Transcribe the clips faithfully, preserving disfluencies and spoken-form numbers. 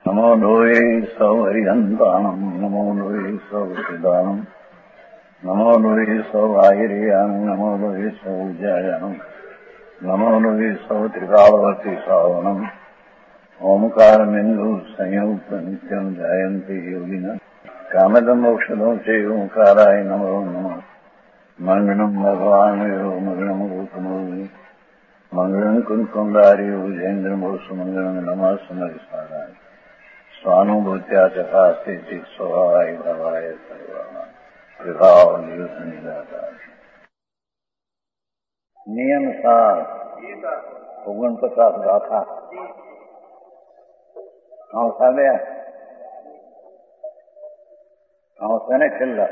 नमो लोये सौहरिहन्ताणम् नमो लोये सौहृदानम् नमो लोये सौभागिर्यानम् नमो लोये सौजायानम् नमो लोये सौत्रिकावती सावनम् ओंकारमिन्दु संयुक्त नित्यम् जायन्ति योगिनः कामदमोक्षदो च ओंकाराय नमो नमः मंगलम् भगवान् यो मंगलम् भूतमोहि मंगलम् कुंकुमधारी भुजेन्द्रमो सुमंगलम् नमः समरिसाराय स्वानुभूत्या चकास्ते स्वभावाय भवाय सर्वाणां प्रभाव निदाता नियम सार ओगन पचास गाथा हाँ साले हाँ सने खिल्ला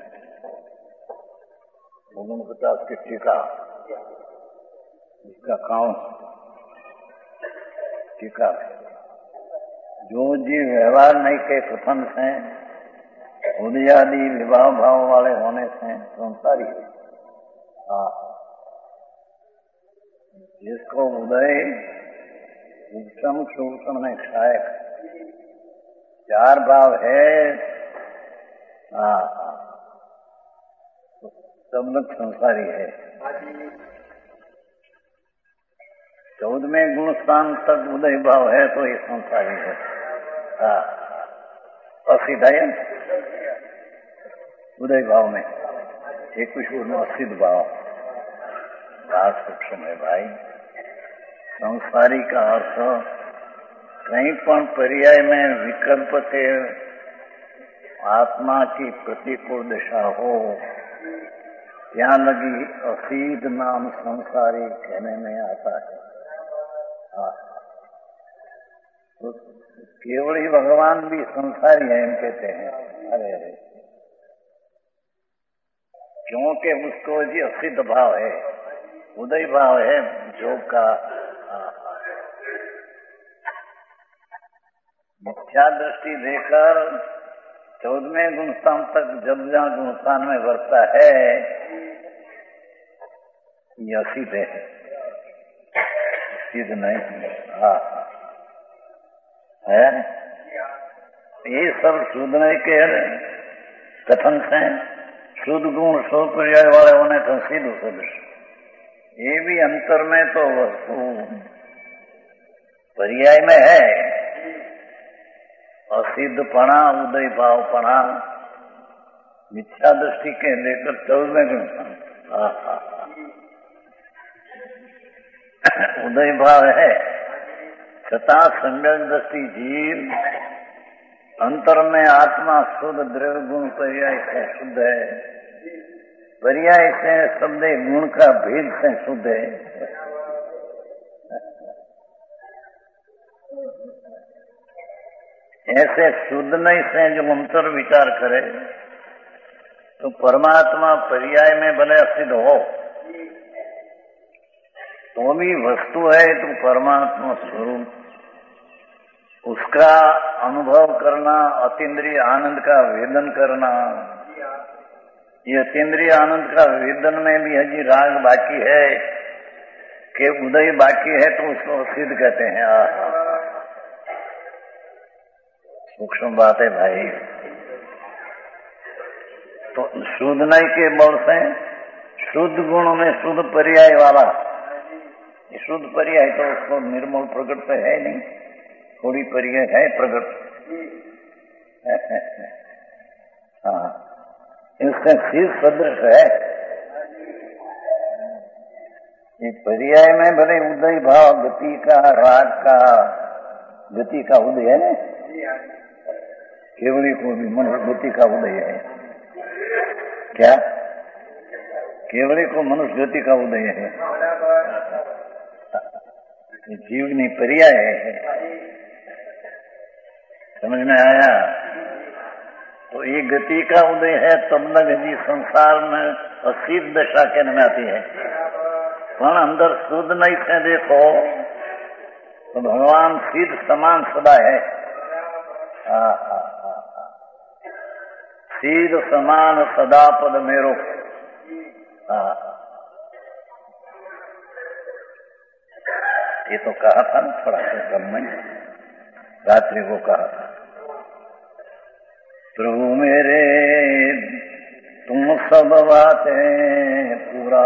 ओगन पचास की टीका इसका काउंट टीका जो जी व्यवहार नहीं के कथन से उदयादि विवाह भाव वाले होने से संसारी हाँ जिसको उदय उपशम सूक्ष्म में क्षय चार भाव है हाँ सब लोग संसारी है। चौदहवें गुण स्थान तक उदय भाव है तो ये संसारी है। हाँ असिद्ध है उदय भाव में एक कुछ असिद्ध भाव बात सूक्ष्म है भाई। संसारी का अर्थ कहीं पण पर्याय में विकल्प के आत्मा की प्रतिकूल दशा हो ત્યાં लगी असिद्ध नाम संसारी कहने में आता है। हाँ तो केवल ही भगवान भी संसारी है हम कहते हैं। अरे अरे क्योंकि उसको जी असिद्ध भाव है उदय भाव है योग का। मिथ्या दृष्टि देकर चौदहवें गुणस्थान तक जब जहाँ गुणस्थान में बढ़ता है ये असिद्ध है सिद्ध नहीं। हाँ है ये सब शुद्ध नहीं के कथन से शुद्ध गुण सौ पर्याय वाले होने तो सिद्ध सदृश ये भी अंतर में तो वस्तु पर्याय में है असिद्धपणा उदय भावपणा मिथ्या दृष्टि के लेकर चौदहवें गुण उदय भाव है छता सम्यक दृष्टि जीव अंतर में आत्मा शुद्ध द्रव्य गुण पर्याय से शुद्ध है पर्याय से शब्द गुण का भेद से शुद्ध है। ऐसे शुद्ध नहीं से जो अंतर विचार करे तो परमात्मा पर्याय में भले असिद्ध हो तो भी वस्तु है तो परमात्मा स्वरूप उसका अनुभव करना अतीन्द्रिय आनंद का वेदन करना ये अतीन्द्रिय आनंद का वेदन में भी हजी राग बाकी है कि उदय बाकी है तो उसको असिद्ध कहते हैं। सूक्ष्म बात है भाई। तो शुद्ध नहीं के बल से शुद्ध गुण में शुद्ध पर्याय वाला शुद्ध पर्याय तो उसको निर्मल प्रकट तो है नहीं थोड़ी पर्याय है प्रकट। हाँ इससे सिर सदृश है ये पर्याय में भले उदय भाव गति का राग का गति का उदय है केवली को भी मनुष्य गति का उदय है क्या केवली को मनुष्य गति का उदय है जीवनी पर्याय है समझ में आया। तो ये गति का उदय है तब तक जी संसार में असिद्ध दशा कहने में आती है पर अंदर शुद्ध नहीं से देखो तो भगवान सिद्ध समान सदा है। हाँ हाँ हाँ सिद्ध समान सदा पद मेरो। हाँ ये तो कहा था ना थोड़ा सा कम में रात्रि को कहा था, प्रभु मेरे तुम सब बातें पूरा।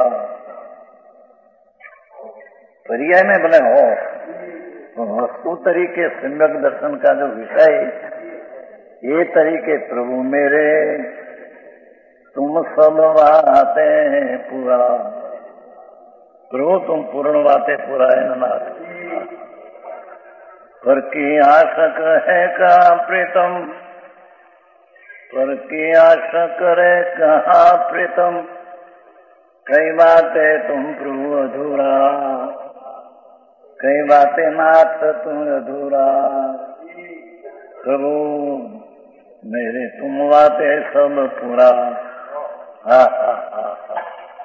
पर्याय में भले हो तो वस्तु तरीके सम्यक दर्शन का जो विषय, ये तरीके प्रभु मेरे तुम सब बातें पूरा। प्रभु तुम पूर्ण बातें पूरा है नाथ। पर की आशक है का प्रीतम, पर की आशा करे कहा प्रीतम, कई बातें तुम प्रभु अधूरा, कई बातें नाथ तुम अधूरा। प्रभु मेरे तुम बातें सब पूरा। हा हा हा हा।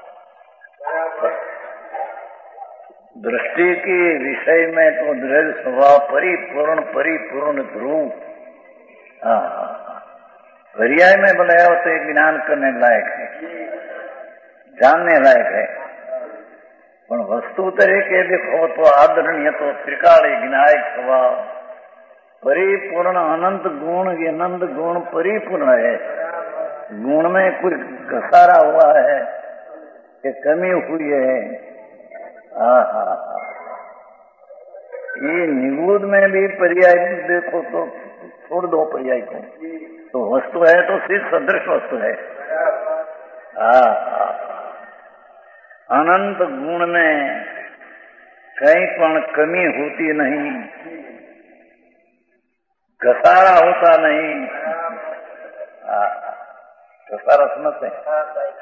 दृष्टि के विषय में तो दृढ़ स्वभाव परिपूर्ण परिपूर्ण ध्रुव। हाँ हाँ, पर्याय में बनाया हो तो ज्ञान करने लायक है, जानने लायक है। पर वस्तु तरीके देखो तो आदरणीय तो त्रिकाली विनायक स्वभाव परिपूर्ण अनंत गुण, अनंत गुण परिपूर्ण है। गुण में कुछ घसारा हुआ है कि कमी हुई है। हाँ हाँ हाँ, ये निगूढ़ में भी पर्याय देखो तो छोड़ दो पर्याय को, तो वस्तु है तो सिर्फ सदृश वस्तु है। हाँ हाँ, अनंत गुण में कहीं पण कमी होती नहीं, घसारा होता नहीं। हाँ, घसारा समझते हैं।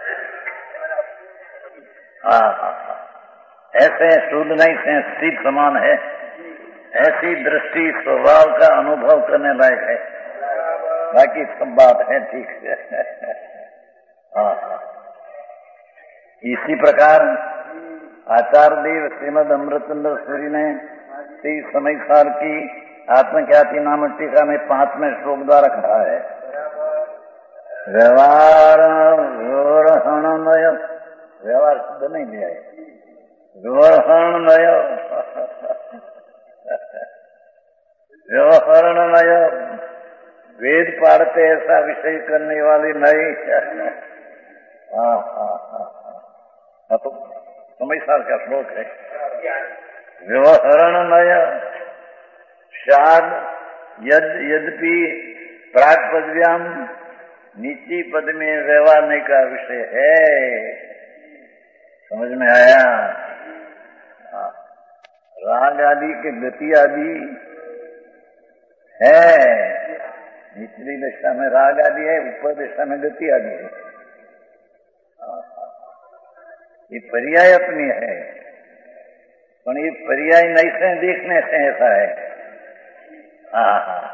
हाँ हाँ, ऐसे शुद्ध नहीं से सिद्ध समान है, ऐसी दृष्टि स्वभाव का अनुभव करने लायक है। बाकी सब बात है ठीक है। हाँ हाँ, इसी प्रकार आचार्य देव श्रीमद अमृतचंद्र सूरी ने श्री समय सार की आत्मख्याति नाम टीका में पांचवें श्लोक द्वारा कहा है, व्यवहार व्यवहारणमय, व्यवहार शुद्ध नहीं लिया है, व्यवहारणमय व्यवहारणमय, वेद पाढ़ते ऐसा विषय करने वाली नहीं। हाँ हाँ हाँ, तो समय साल का श्लोक है, व्यवहारणमय शाद यद यद्यपि प्राग पदव्याम, नीची पद में व्यवहार का विषय है। समझ में आया? राग आदि के गति आदि है, निचली दशा में राग आदि है, ऊपर दशा में गति आदि है। ये पर्याय अपनी है, पर ये पर्याय नहीं से देखने से ऐसा है। हाँ हाँ,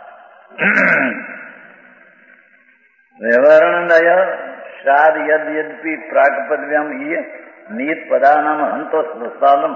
व्यवहारणय शाद यद यद्यपि प्राग पदव्याम ये नियत पदानाम हंतो स्वसालम,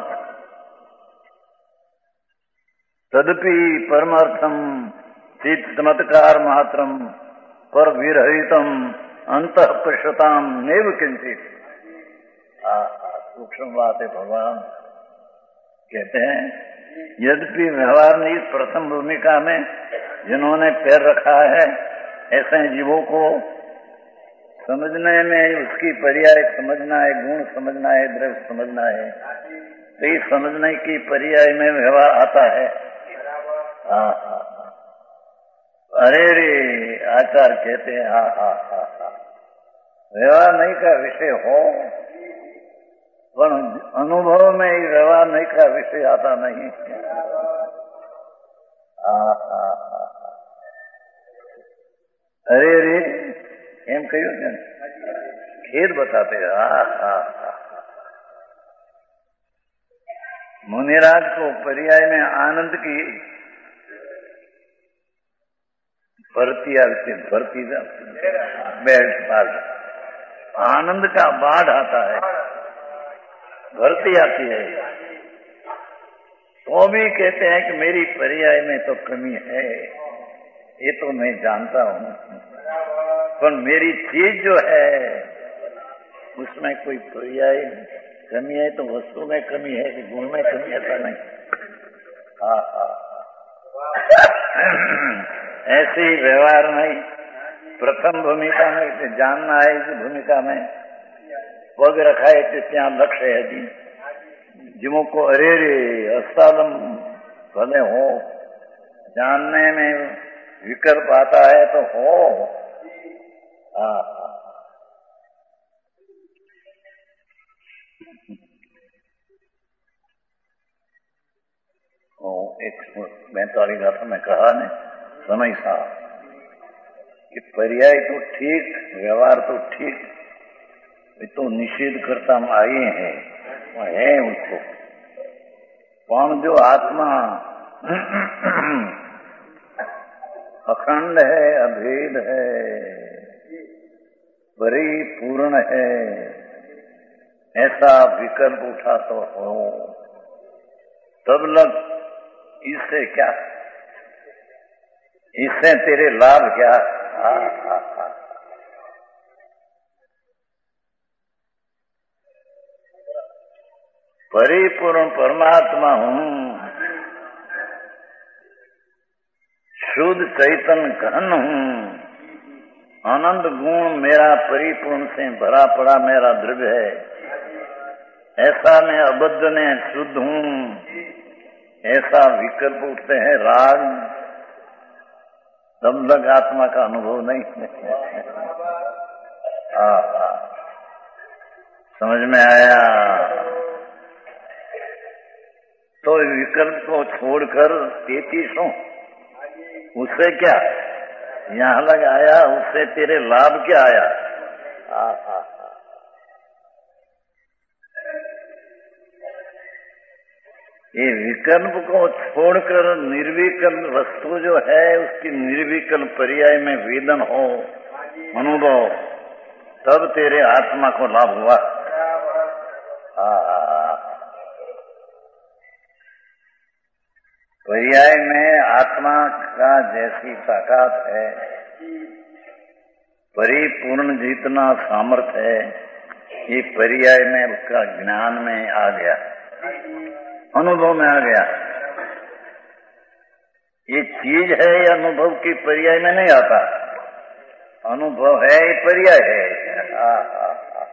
तदपि परमार्थम चित चमत्कार मात्रम पर विरहितम अंतः प्रशताम नैव किंचित। सूक्ष्म बात है, भगवान कहते हैं यद्यपि व्यवहार नहीं प्रथम भूमिका में जिन्होंने पैर रखा है, ऐसे जीवों को समझने में उसकी पर्याय समझना है, गुण समझना है, द्रव्य समझना है, तो ये समझने की पर्याय में व्यवहार आता है। हाँ हाँ, अरे रे आचार्य कहते हैं हाँ हाँ हाँ हाँ, व्यवहार नहीं का विषय हो पर अनुभव में ही व्यवहार नहीं का विषय आता नहीं। हाँ हाँ हाँ, अरे रे एम क्यों क्या खेद बताते। हाँ हाँ हाँ, मुनिराज को पर्याय में आनंद की भरती आती, भरती बैठ आनंद का बाढ़ आता है, भरती आती है, तो भी कहते हैं कि मेरी पर्याय में तो कमी है, ये तो मैं जानता हूँ, पर मेरी चीज जो है उसमें कोई पर्याय कमी है, तो वस्तु में कमी है कि गुण में कमी, ऐसा नहीं। हाँ हाँ, ऐसे ही व्यवहार नहीं। प्रथम भूमिका में जानना है, इस भूमिका में पग रखा है तो क्या लक्ष्य है जी। जिमो को अरे रे अस्तालम भले हो, जानने में विकल्प आता है तो हो। आ, ओ, एक बैताली गाथा में कहा ने समय साहब कि पर्याय तो ठीक, व्यवहार तो ठीक, तो निषेध करता हम आए हैं, वो है उसको। पण जो आत्मा अखंड है, अभेद है, परिपूर्ण है, ऐसा विकल्प उठा तो हो, तब लग इससे क्या, इससे तेरे लाभ क्या। आ, आ, आ, परिपूर्ण परमात्मा हूँ, शुद्ध चैतन्य घन हूँ, आनंद गुण मेरा परिपूर्ण से भरा पड़ा मेरा द्रव्य है। ऐसा मैं अबद्ध ने शुद्ध हूँ, ऐसा विकल्प उठते हैं राग, तब लग आत्मा का अनुभव नहीं। आ, आ, समझ में आया। तो विकल्प को छोड़कर तैतीसों, उससे क्या यहाँ लग आया, उससे तेरे लाभ क्या आया। आ, आ, आ। ये विकल्प को छोड़कर निर्विकल्प वस्तु जो है उसकी निर्विकल्प पर्याय में वेदन हो अनुभव, तब तेरे आत्मा को लाभ हुआ। पर्याय में आत्मा का जैसी ताकत है, परिपूर्ण जितना सामर्थ्य है, ये पर्याय में उसका ज्ञान में आ गया, अनुभव में आ गया। ये चीज है, ये अनुभव की पर्याय में नहीं आता। अनुभव है, ये पर्याय है। आ, आ, आ,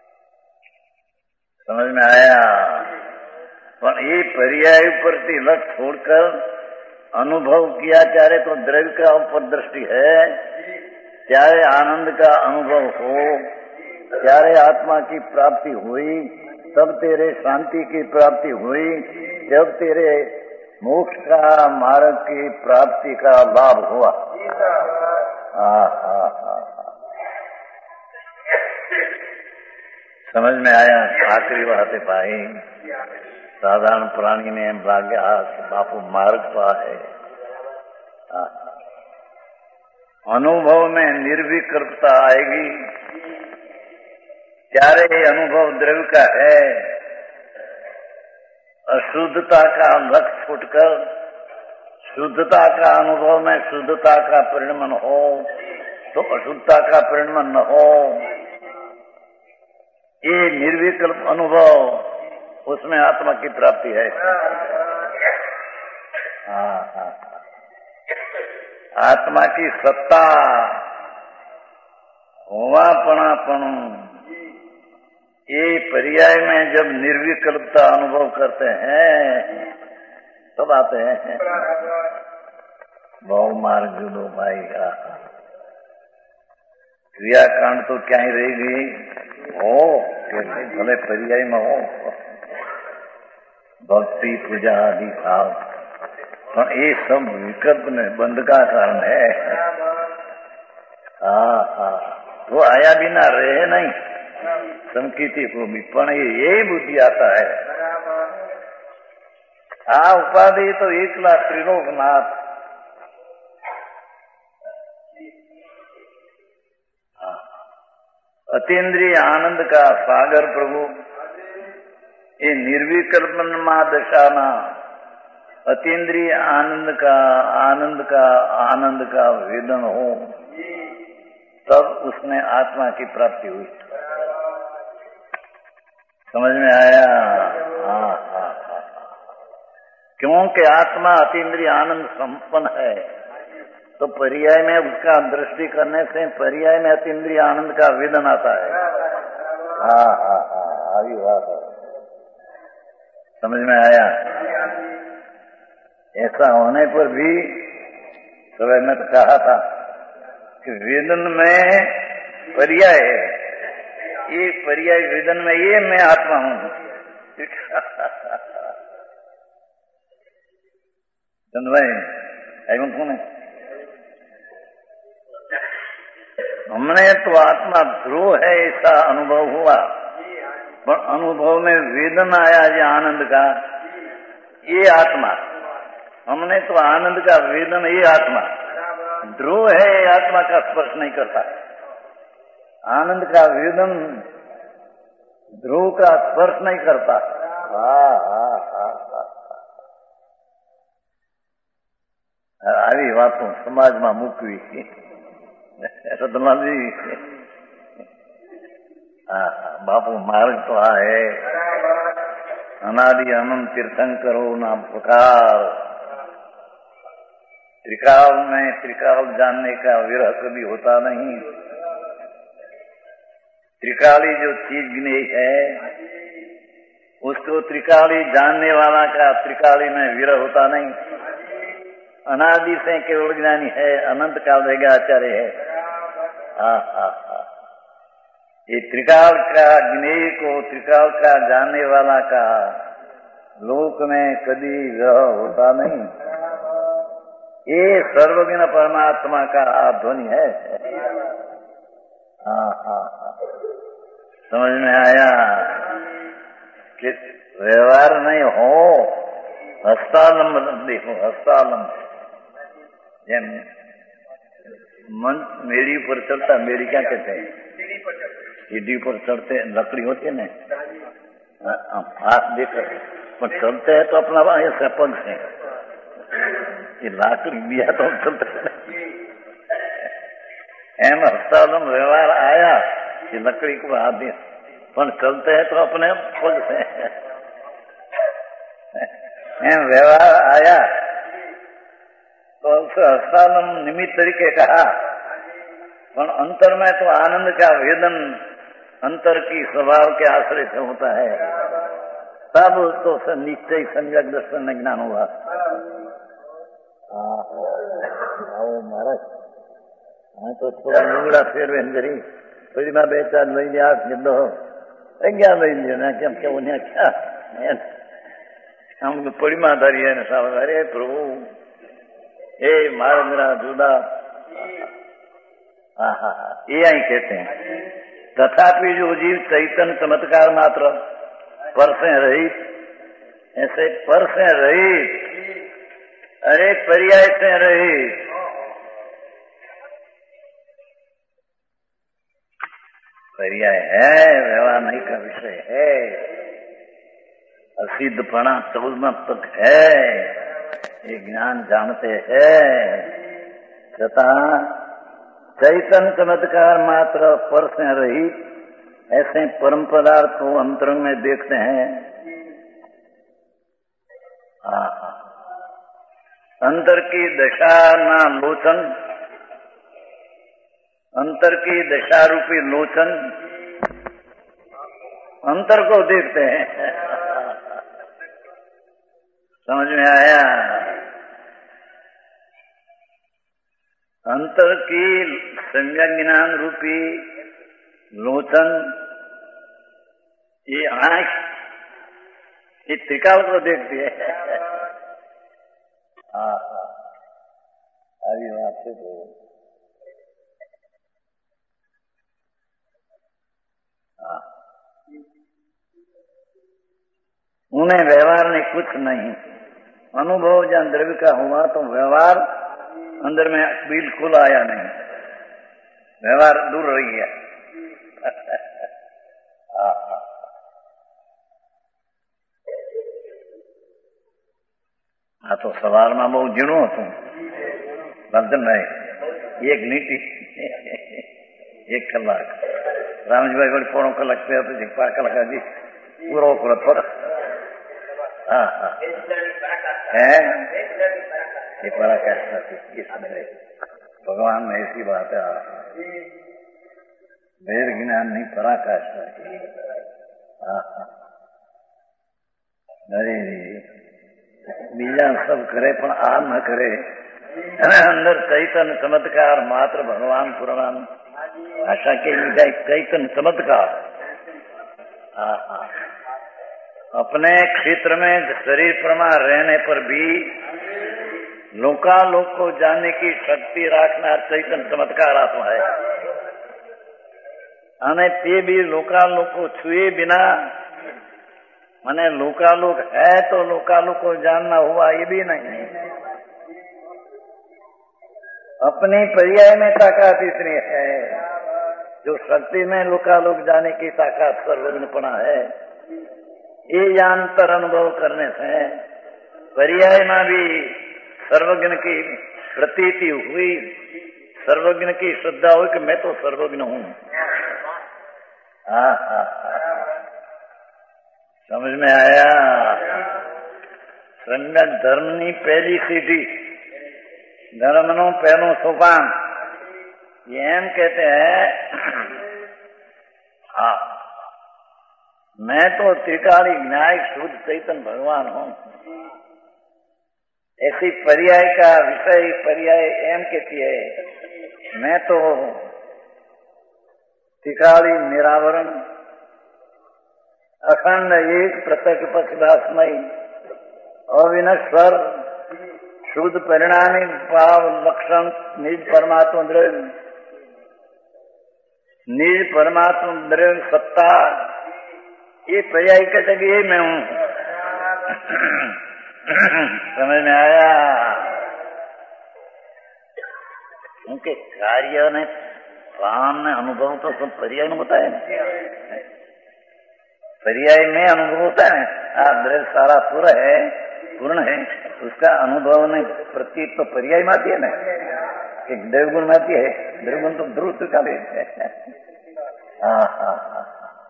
समझ में आया। पर ये पर्याय पर तिलक छोड़कर अनुभव किया, चाहे तो द्रव्य का ऊपर दृष्टि है, चाहे आनंद का अनुभव हो, चाहे आत्मा की प्राप्ति हुई, तब तेरे शांति की प्राप्ति हुई, जब तेरे मोक्ष का मार्ग की प्राप्ति का लाभ हुआ। आ, आ, आ, समझ में आया। आखिरी बात है भाई, साधारण प्राणी ने भाग्य बापू मार्ग पा है। आ, अनुभव में निर्विकल्पता आएगी, चारे अनुभव द्रव्य का है, अशुद्धता का लक्ष्य छूटकर शुद्धता का अनुभव में शुद्धता का परिणमन हो, तो अशुद्धता का परिणमन न हो। ये निर्विकल्प अनुभव, उसमें आत्मा की प्राप्ति है। हाँ हाँ, आत्मा की सत्ता, होवापणापन, ये पर्याय में जब निर्विकल्पता अनुभव करते हैं तब आते हैं बहु मार्ग जुदो भाई। क्रियाकांड तो क्या ही रहेगी हो, भले पर्याय में हो, भक्ति पूजा आदि भाव, पर ये सब विकल्प ने बंध का कारण है। हाँ हाँ, वो आया बिना रहे नहीं, संकीर्ति को भी, पण यही बुद्धि आता है। आ उपाधि तो एकला त्रिलोकनाथ, अतीन्द्रिय आनंद का सागर प्रभु, ये निर्विकल्पन मां दशाना, अतीन्द्रिय आनंद का आनंद का आनंद का वेदन हो, तब उसमें आत्मा की प्राप्ति हुई। समझ में आया। हाँ हाँ हाँ, क्योंकि आत्मा अतीन्द्रिय आनंद संपन्न है। तो पर्याय में उसका दृष्टि करने से पर्याय में अतीन्द्रिय आनंद का वेदन आता है। हाँ हाँ हाँ अभी बात है, समझ में आया। ऐसा होने पर भी सुबह में तो कहा था कि वेदन में पर्याय है, ये पर्याय वेदन में ये मैं आत्मा हूं। भाई एवं कौन है? हमने तो आत्मा ध्रुव है ऐसा अनुभव हुआ, पर अनुभव में वेदन आया जो आनंद का, ये आत्मा। हमने तो आनंद का वेदन, ये आत्मा ध्रुव है, आत्मा का स्पर्श नहीं करता। आनंद का वेदन ध्रुव का स्पर्श नहीं करता। हाँ हाँ हाँ हाँ આવી વાતો સમાજમાં મૂકવી સદમાજી। हाँ बापू मार्ग तो आ है, अनादि अनंत तीर्थंकरो नाम पुकार। त्रिकाल में त्रिकाल जानने का विरह कभी होता नहीं। त्रिकाली जो चीज ज्ञेय है उसको त्रिकाली जानने वाला का त्रिकाली में विरह होता नहीं। अनादि से केवल ज्ञानी है, अनंत काल रहेगा आचार्य है। हाँ हाँ हाँ ये त्रिकाल का ज्ञेय को त्रिकाल का जानने वाला का लोक में कभी विरह होता नहीं। ये सर्वज्ञ परमात्मा का ध्वनि है। हाँ हाँ हाँ समझ में आया कि व्यवहार नहीं हो, हस्तालंब देखो, हस्तालंब जेम मन मेरी पर चलता, मेरी क्या कहते हैं, सीढ़ी पर चढ़ते लकड़ी होती है ना, हाथ देकर पर चलते हैं तो अपना ऐसा पग से ये लाकड़ी दिया तो चलते एम हस्तालंब व्यवहार आया कि लकड़ी को हाथ दिया, पर चलते हैं तो अपने पग से एम व्यवहार आया तो उसे हस्तालंब निमित्त तरीके कहा। पर अंतर में तो आनंद का वेदन अंतर की स्वभाव के आश्रय से होता है, तब उसको निश्चय सम्यक दर्शन में ज्ञान हुआ। महाराज हाँ तो थोड़ा लुगड़ा फेरवे करी थोड़ी मैं बेचा लई लिया गिद्धो क्या लई लिया क्या क्या उन्हें क्या हम परिमा धारी है साहब। अरे प्रभु ए मारा मेरा जुदा हाँ हाँ हाँ ये आई कहते हैं। तथापि जो जीव चैतन्य चमत्कार मात्र पर से रहित, ऐसे पर से रहित, अरे पर्याय से रहित, पर्याय है, व्यवहार नहीं का विषय है, असिद्धपना चौदह तक है, ये ज्ञान जानते हैं। तथा चैतन्य चमत्कार मात्र पर से रहित ऐसे परम पदार्थ को अंतरंग में देखते हैं। अंतर की दशा ना लोचन, अंतर की दशा रूपी लोचन अंतर को देखते हैं। समझ में आया? अंतर की संज्ञा ज्ञान रूपी लोचन, ये आंख ये त्रिकाल को देखती है। हाँ हाँ अभी बात से तो हाँ उन्हें व्यवहार में कुछ नहीं, अनुभव जब द्रव्य का हुआ तो व्यवहार अंदर में बिल्कुल आया नहीं, व्यवहार दूर रही है। हाँ तो सवाल में बहुत जीणो હતું બલતન ભાઈ એક નીતિ એક કલાક રામજીભાઈ વળી પોણો કલાક થયો પછી પાંચ કલાક હજી પૂરો કરો થોડો હા હા હે એ પરાકાશ નથી भगवान में ऐसी बात है, वेद ज्ञान नहीं पराकाष्ठा की। अरे बीजा सब करे पण आ न करे, अंदर चैतन्य चमत्कार मात्र भगवान पुराण भाषा के लिए चैतन्य चमत्कार। अपने क्षेत्र में शरीर प्रमा रहने पर भी लोकालोक को जानने की शक्ति रखना चैतन्य चमत्कार आत्मा है। અને તે भी लोकालोक को छुए बिना, माने लोकालोक है तो लोकालोक को जानना हुआ ये भी नहीं। अपनी पर्याय में ताकत इतनी है, जो शक्ति में लोकालोक जाने की ताकत सर्वज्ञपना है। ये जानतर अनुभव करने से पर्याय में भी सर्वज्ञ की प्रतीति हुई, सर्वज्ञ की श्रद्धा हुई कि मैं तो सर्वज्ञ हूं। हाँ हाँ समझ में आया। संगत धर्मनी पहली सीढ़ी, धर्मनो पहलो सोपान, ये एम कहते हैं। हाँ, मैं तो त्रिकाली न्याय शुद्ध चैतन्य भगवान हूं। ऐसी पर्याय का विषय पर्याय एम कहती है, मैं तो त्रिकाली निरावरण अखंड एक प्रत्यक्ष पक्षदासमयी अविनश्वर शुद्ध परिणामी भाव लक्षण निज परमात्मा द्रव्य, निज परमात्मा द्रव्य सत्ता, ये पर्याय का जगह मैं हूं। समझ में आया। उनके कार्य ने प्राण ने अनुभव तो सब पर्याय में होता है, पर्याय में अनुभव होता है। आप द्रव्य सारा पूरा है, पूर्ण है, उसका अनुभव ने प्रतीत तो पर्याय में आती है ना, कि द्रव्यगुण में आती है। द्रव्यगुण तो ध्रुव का भी है। हाँ हाँ हाँ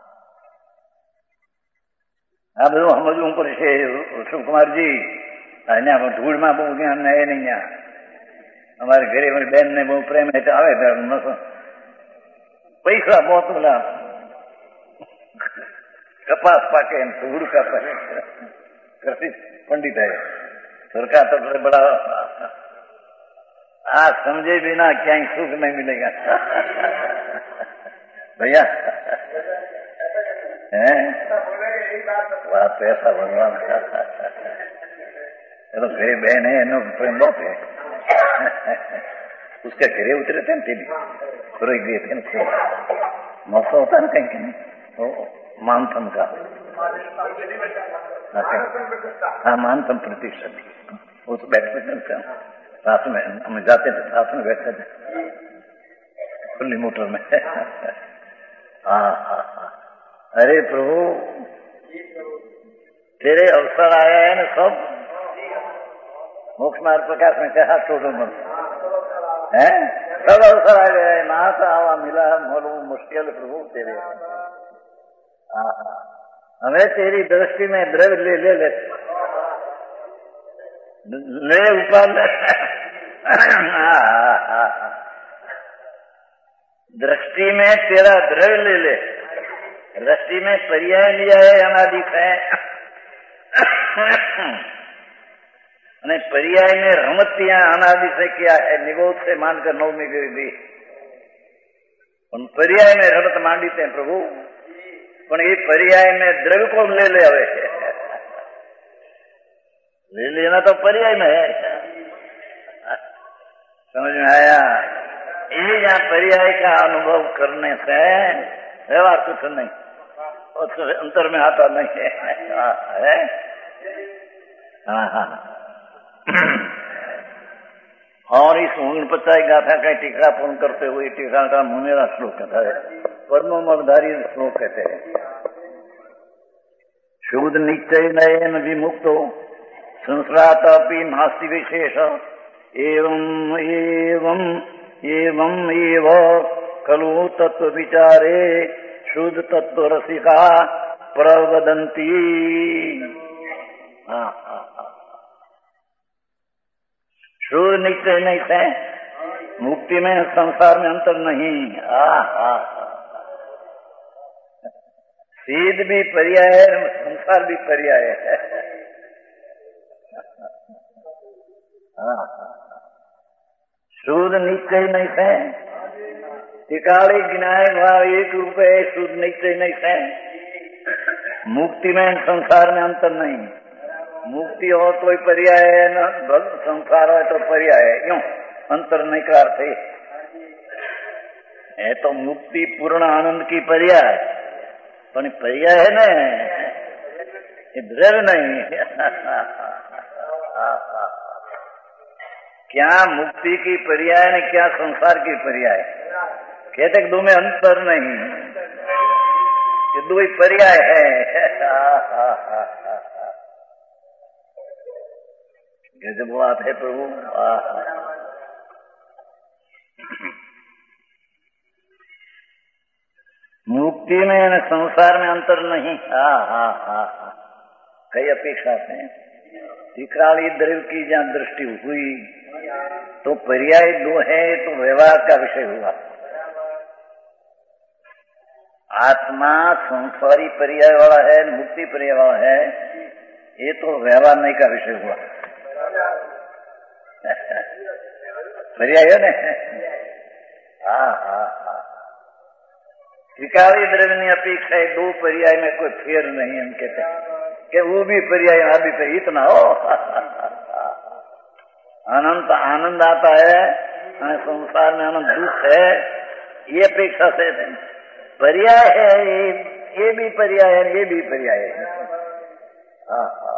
अब हम लोग पर शिव कुमार जी धूल में बहु ज्ञान है नहीं। हमारे घरे मेरी बहन ने बहु प्रेम है, आवे पैसा बहुत बोला कपास पाके धूल का कृषि पंडित है, सरकार तो बड़ा आज समझे बिना क्या सुख नहीं मिलेगा भैया। बात ऐसा भगवान चलो घरे बहन है, एनो प्रेम बहुत है। उसके घरे उतरे थे तीन खुरे गए थे, मौसम होता है कहीं कहीं मानथम का। हाँ मानथम प्रतिशत, वो तो बैठते थे साथ में, हम जाते थे साथ में बैठते थे खुली मोटर में। हाँ हाँ हाँ अरे प्रभु तेरे अवसर आया है ना, सब मोक्ष मार्ग प्रकाश में कहा छोड़ो मत है, सब अवसर आ गए। ना तो आवा मिला मालूम मुश्किल प्रभु तेरे। हाँ हाँ हमें तेरी दृष्टि में द्रव्य ले ले ले ले ऊपर दृष्टि में तेरा द्रव्य ले ले, दृष्टि में पर्याय लिया है अनादिक है, पर्याय में रमतियां अनादि से किया है, निगोद से मानकर नवमी गिरी। उन पर्याय में रमत मांडीते हैं प्रभु, पर ये पर्याय में द्रव्य को ले ले आवे, ले लेना तो पर्याय में है। समझ में आया। ये यहाँ पर्याय का अनुभव करने से व्यवहार कुछ नहीं, और अंतर में आता नहीं है। हाँ हाँ और इस उनपचाई गाथा का टीका पूर्ण करते हुए टीका का मुनेरा श्लोक कहता है, पद्मधारी श्लोक कहते हैं। शुद्ध निश्चय नयन विमुक्तो संस्रात अपि नास्ति विशेष, एवं एवं एवं एव खलु तत्व विचारे शुद्ध तत्व रसिका प्रवदन्ति। हाँ हाँ हाँ शुद्ध निश्चय नहीं है, मुक्ति में संसार में अंतर नहीं। आ हा सीध भी पर्याय है, संसार भी पर्याय है। सूद निश्चय नहीं है, टिकाड़ी गिनाए भाव एक रुपये सूद निश्चय नहीं है। मुक्ति में संसार में अंतर नहीं, मुक्ति हो तो पर्याय है ना, संसार है तो पर्याय है, क्यों अंतर नहीं का अर्थ है तो मुक्ति पूर्ण आनंद की पर्याय, पर पर्याय है ना, ये द्रव्य नहीं। क्या मुक्ति की पर्याय ने, क्या संसार की पर्याय? कहते दो में अंतर नहीं, ये दो ही पर्याय है। गजब बात है प्रभु। मुक्ति में संसार में अंतर नहीं। हा हा हा कई अपेक्षा से टिकाड़ी द्रव्य की जहाँ दृष्टि हुई तो पर्याय दो है, तो व्यवहार का विषय हुआ। आत्मा संसारी पर्याय वाला है, मुक्ति पर्याय वाला है, ये तो व्यवहार नहीं का विषय हुआ। पर्याय है ना। हाँ हाँ हाँ टिकाड़ी द्रव्य अपेक्षा है, दो पर्याय में कोई फेर नहीं। हम कहते कि वो भी पर्याय आ भी पर्याय, इतना हो अनंत आनंद आता है, संसार में अनंत दुख है, ये अपेक्षा से पर्याय है। ये, ये भी पर्याय है, ये भी पर्याय है। हाँ हाँ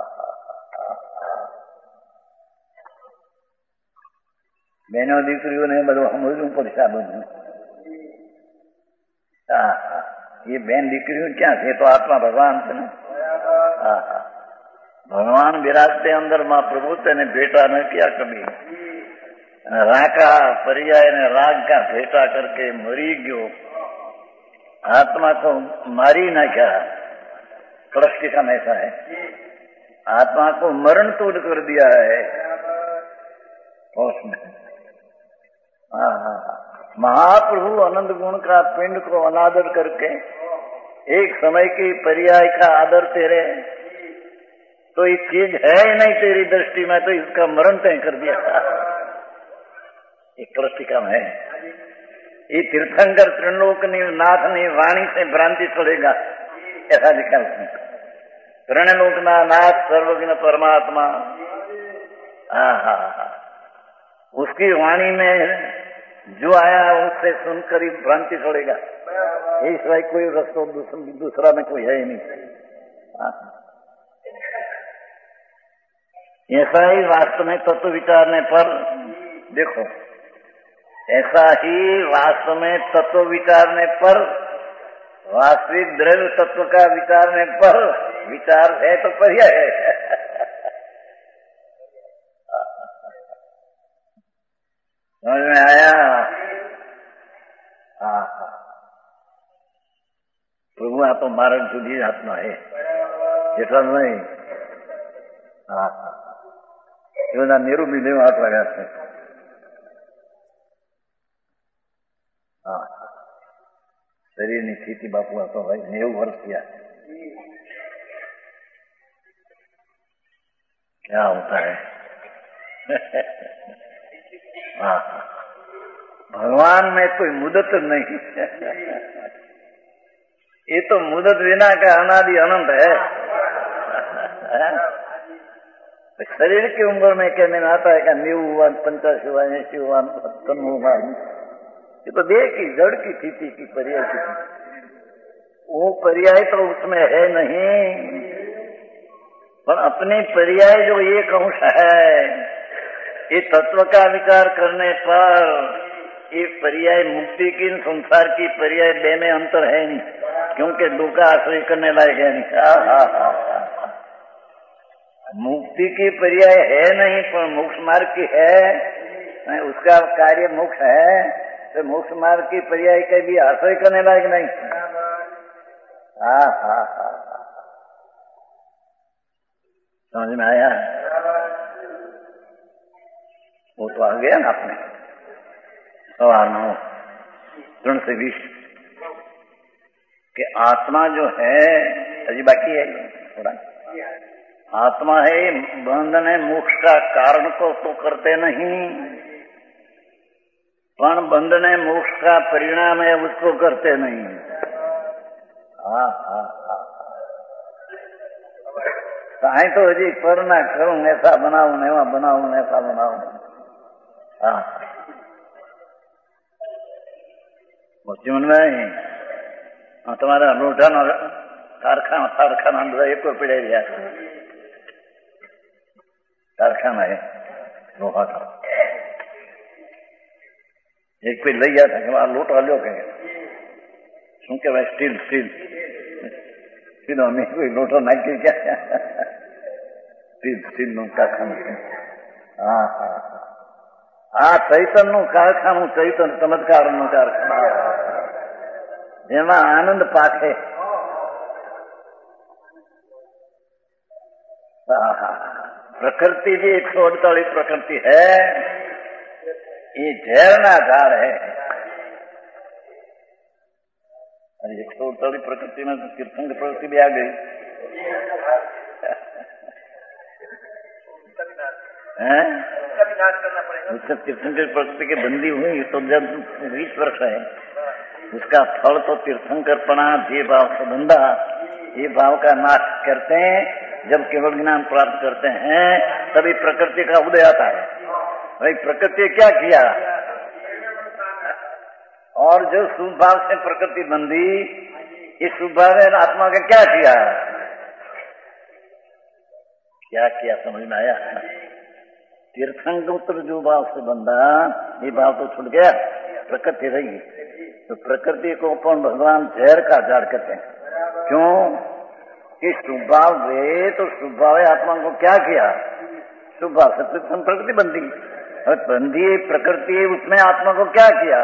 बहनों दीकरियों ने બધું સમજવું પડશે બધું। हाँ हाँ ये बहन दीकरियों क्या थे, तो आत्मा भगवान थे ना। हाँ हाँ भगवान विराजते अंदर, माँ प्रभु तेने भेटा न किया कभी। राका पर्याय ने राग का भेटा करके मरी गयो, आत्मा को मारी ना क्या। प्रश्न ऐसा है, आत्मा को मरण तोड़ कर दिया है उसमें। हाँ हाँ महाप्रभु अनंत गुण का पिंड को अनादर करके एक समय की पर्याय का आदर तेरे, तो ये चीज है ही नहीं तेरी दृष्टि में, तो इसका मरण तय कर दिया। एक प्रस्तिकम है, ये तीर्थंकर त्रिलोक नाथ ने वाणी से भ्रांति छोड़ेगा, ऐसा लिखा उसने। त्रिलोक नाथ सर्वज्ञ परमात्मा, हाँ हाँ हाँ उसकी वाणी में जो आया उससे सुनकर ही भ्रांति छोड़ेगा। इस भाई कोई रस्तो दूसरा में कोई है ही नहीं। ऐसा ही वास्तव में तत्व विचारने पर देखो, ऐसा ही वास्तव में तत्व विचारने पर, वास्तविक द्रव्य तत्व का विचारने पर, विचार है तो पर्याय है। समझ में आया? हाँ हाँ प्रभु आ तो मारण સુધી હાથમાં है, જેટલા નહીં। હા હા એના નેરું બી નેવું હાથ વાગ્યા છે। હા શરીરની સ્થિતિ બાપુ આ તો ભાઈ નેવું વર્ષ થયા। क्या होता है? हाँ भगवान में कोई मुदत नहीं। ये तो मुदत विना का अनादि अनंत है। शरीर की उम्र में कहने में आता है कि नीव हुआ, पंचासी हुआ, ऐसी हुआ, सत्तन हुआ, ये तो देह की जड़ की स्थिति की पर्याय की थी। वो पर्याय तो उसमें है नहीं, पर अपने पर्याय जो एक अंश है, ये तत्व का विचार करने पर ये पर्याय मुक्ति की संसार की पर्याय बे में अंतर है नहीं, क्योंकि दो का आश्रय करने लायक है नहीं। हा हा हा मुक्ति की पर्याय है नहीं, पर मोक्ष मार्ग की है, उसका कार्य मोक्ष है, तो मोक्ष मार्ग की पर्याय का भी आश्रय करने लायक नहीं। हा हा हा समझ में आया? वो तो आ गया ना अपने। सवारनो त्रण से बीस कि आत्मा जो है अजी बाकी है थोड़ा, आत्मा है बंधन है मोक्ष का कारण को तो करते नहीं, पण बंधन है मोक्ष का परिणाम है उसको करते नहीं। हाँ हाँ हाँ साई तो हजी पर ना करूं ऐसा बनाऊं ऐसा बनाऊं ऐसा बनाऊं। हाँ जीवन में हाँ तुम्हारा लोटा न कारखाना कारखाना બધા એક પીડે રહ્યા कारखाना है लोहा का एक पे લઈ ગયા था કે આ લોટો લ્યો કે શું કહેવાય સ્ટીલ સ્ટીલ સીધો અમે કોઈ લોટો નાખી ગયા સ્ટીલ સ્ટીલ નું કારખાનું છે। હા હા આ ચૈતન નું કારખાનું ચૈતન ચમત્કાર નું કારખાનું જેમાં આનંદ પાકે। प्रकृति भी एक सौ अड़तालीस प्रकृति है, ये झेरना झाड़ है। अरे एक सौ अड़तालीस प्रकृति में तीर्थंकर प्रकृति भी आ गई है, उससे तीर्थंकर प्रकृति की बंदी हुई तो जब बीस वर्ष है उसका फल तो तीर्थंकरपणा ये भाव से बंधा ये भाव का नाश करते हैं। जब केवल ज्ञान प्राप्त करते हैं तभी प्रकृति का उदय आता है। भाई प्रकृति क्या किया और जो शुभ भाव से प्रकृति बंधी इस शुभ भाव ने आत्मा का क्या किया क्या किया समझ में आया। तीर्थंकर जो भाव से बंधा ये भाव तो छूट गया, प्रकृति रही। तो प्रकृति को अपन भगवान जहर का झाड़ कहते हैं। क्यों कि शुभाव वे तो शुभाव आत्मा को क्या किया, शुभाव से प्रकृति बंदी और बंदी प्रकृति उसने आत्मा को क्या किया,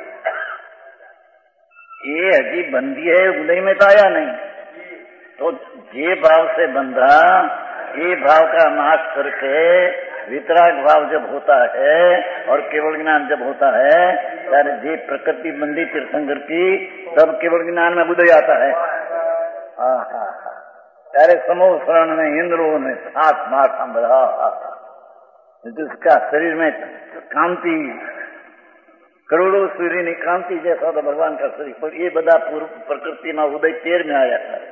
ये हजी बंदी है उदय में तो आया नहीं। तो ये भाव से बंधा ये भाव का नाश करके वितराग भाव जब होता है और केवल ज्ञान जब होता है यानी जे प्रकृति बंदी तीर्थंकर की तब केवल ज्ञान में उदय आता है। हाँ हाँ ત્યારે સમૂહ શરણ में इंद्रों ने सात माथा बढ़ा जिसका शरीर में कांति करोड़ों सूर्य की कांति जैसा था भगवान का शरीर, पर ये बदा पूर्व प्रकृति में उदय तेर में आया था।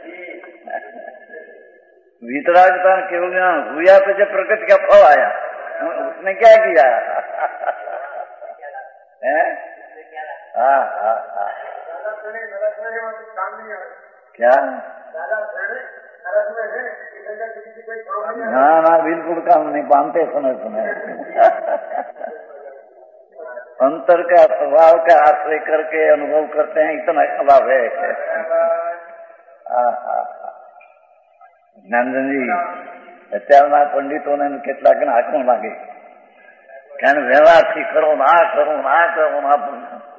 वितरागता केवल हुआ तो जब प्रकृति का फल आया उसने क्या किया है? हाँ हाँ हाँ क्या ना ना बिल्कुल काम नहीं बांधते समय समय अंतर का स्वभाव का आश्रय करके अनुभव करते हैं, इतना अभाव है। જ્ઞાનંદજી અત્યારના પંડિતોને કેટલાક આંખમાં લાગે કારણ વ્યવહારથી કરો ને આ કરો ને આ કરો ને આ